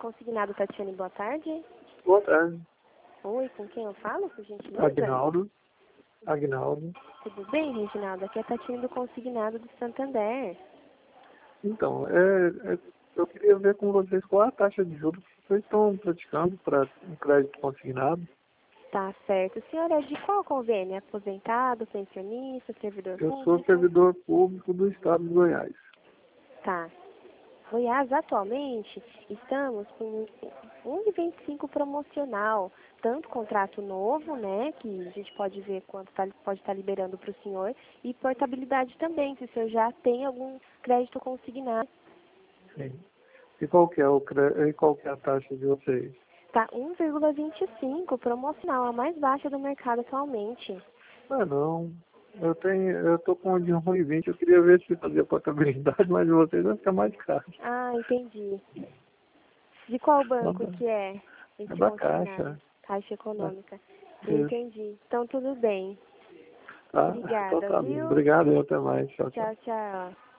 Consignado Tatiane, boa tarde. Boa tarde. Oi, com quem eu falo, por gentileza? Agnaldo. Tudo bem, Reginaldo? Aqui é a Tatiane do Consignado do Santander. Então, eu queria ver com vocês qual é a taxa de juros que vocês estão praticando para um crédito consignado. Tá certo. O senhor é de qual convênio? Aposentado, pensionista, servidor Eu público? sou servidor público do estado de Goiás. Tá. Goiás, atualmente, estamos com 1,25 promocional, tanto contrato novo, né, que a gente pode ver quanto pode estar liberando para o senhor, e portabilidade também, se o senhor já tem algum crédito consignado. Sim. E qual que é a taxa de vocês? Tá 1,25 promocional, a mais baixa do mercado atualmente. Não. Eu tô com uma de 1,20. Eu queria ver se fazia portabilidade, mas de vocês vai ficar mais caro. Ah, entendi. De qual banco Não, que é é esse da consignado? Caixa. Caixa Econômica. Isso. Entendi. Então, tudo bem. Tá? Então Obrigada, tá bom. viu? Obrigado e até mais. Tchau, tchau. Tchau, tchau.